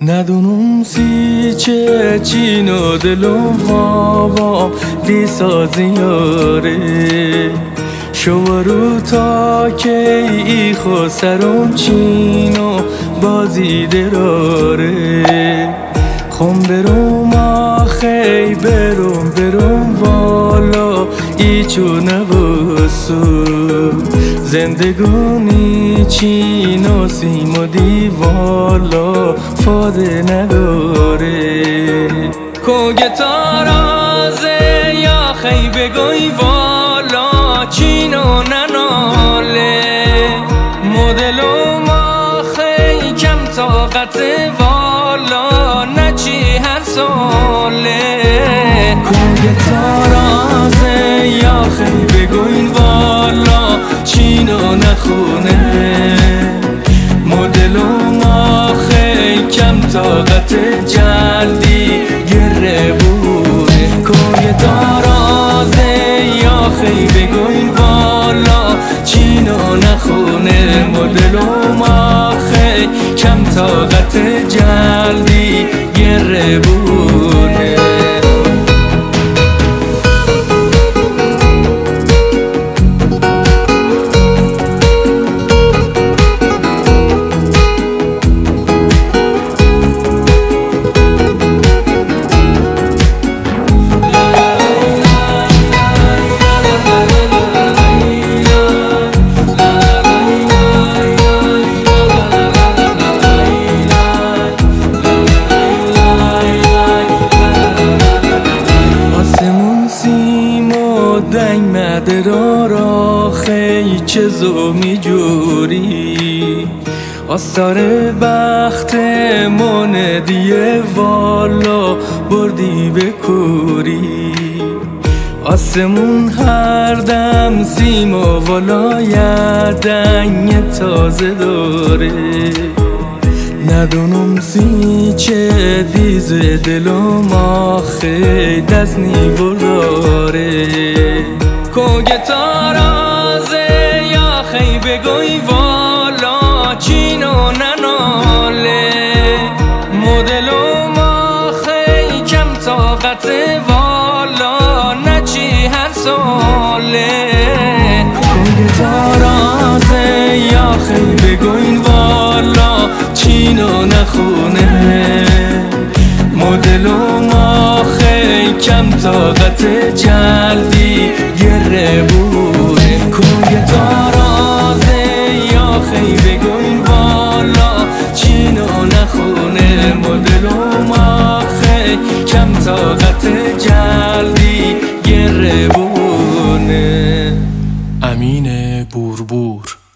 ندونم سی چه چین و دلم هاوام دیسا زیاره شوارو تا که ای خو سرم چین و بازی دراره خم برم آخی برم والا ایچو نبسو زندگانی چین و سیم و دیوالا فاده نداره کوگه تارازه یا خی بگوی والا چین و نناله مدلو ما خی کم طاقت والا نچی هر ساله کوگه تارازه یا خی بگوی والا چین و نخونه مدلو ما خی کم طاقت جلدی گره بونه کوی دارازه یا خی بگوین والا چین و نخونه مدلو ما خی کم طاقت جلدی گره بونه دنگ مدرارا خی چه زومی جوری آستار بخت من دیه والا بردی به کوری آسمون هر دم سیم و والا دنگ تازه داره ندونم سی چه دیز دلم آخه دزنی برداره کوگه تارازه یا خی بگوی والا چین و نناله مدلو ما خی کم طاقت والا نچی هر ساله کوگه تارازه یا خی بگوی والا چین و نخونه مدلو ما خی کم طاقت جلدی گره بونه کوی دارازه یا خی بگوین والا چین و نخونه مدلو ما خی کم طاقت جلدی گره بونه. امین بوربور.